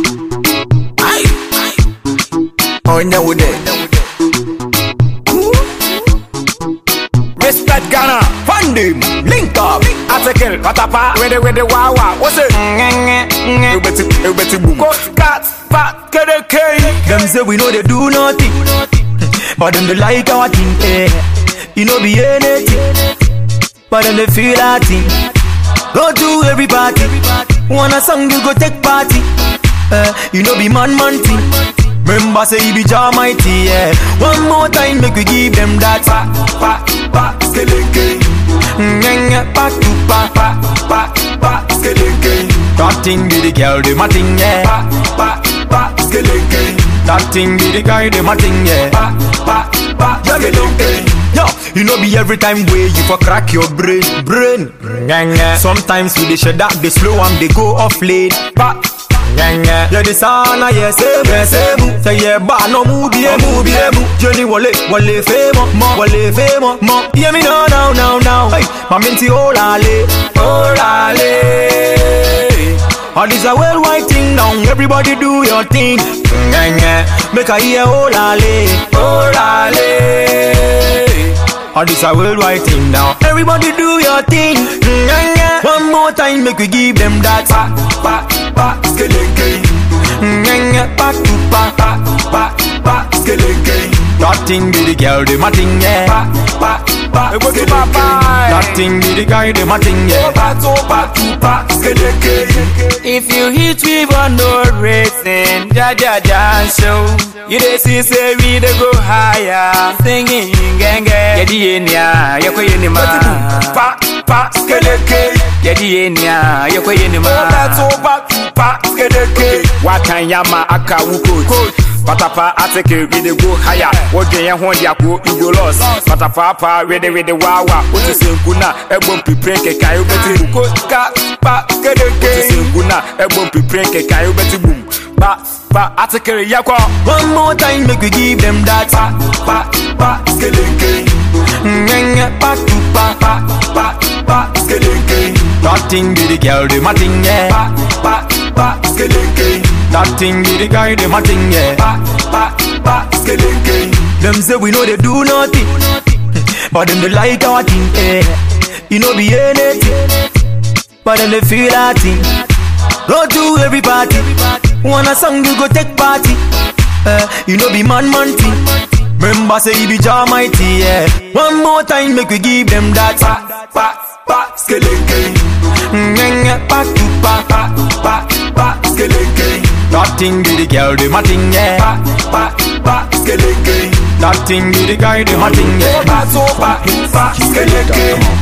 Oh, no, respect Ghana, fund him, link up, article, patapa, with the wawa, what's it? Boom. Coast cats, fat, get a cane. Them say we know they do nothing, but them they like our thing, eh. You know be anything, but them they feel our thing. Go to every party, wanna song you go take party, you know be man thing. Remember say he be Jah mighty, yeah. One more time make we give them that Skeleke. Back to Skeleke. That thing be the girl, the my thing, yeah. Skeleke. That thing be the guy, the my thing, yeah. Skeleke. Yo, you know be every time way you for crack your brain. Sometimes we dey shed that they slow and they go off lane. Yeah, the sana yes, say yeah, but no movie, Johnny Wale famo, mo. Hear me now. Hey, my minty olale. All this a worldwide thing now. Everybody do your thing. Make a hear olale. All this a worldwide thing now. Everybody do your thing. One more time, make we give them that. Skeleke. Back to Skeleke. that thing be the girl, the my thing, yeah. That thing be the guy, the my thing, yeah. If you hit we want no racing, ja show. You dey see say we dey go higher, singing genge. Yedi enya, yoko yenima. Skeleke. Yedi enya, yoko yenima. Skeleke. Wakan yama aka wuko. Patapa ateke we dey go higher. Wodwe yen ho dia ko you lost. Patapa we dey wawa. Otu senkuna ebom piprenke kai obeti ko ka pa skeleke. Senkuna ebom piprenke kai obeti boom. Pa ateke yakwa. One more time make we give them that. Skeleke. Back to Skeleke. that thing be the girl, the my thing, yeah. Skeleke. That thing be the guy, the my thing, yeah. Skeleke. Them say we know they do nothing, but them they like our thing, eh. You know be anything, but them they feel our thing. Go to every party, wanna song you go take party, you know be man thing. Remember say he be Jah mighty, yeah. One more time make we give them that. Skeleke. Back to Skeleke. that thing be the girl, the my thing, yeah. Skeleke. That thing be the guy, the my thing, yeah. Skeleke.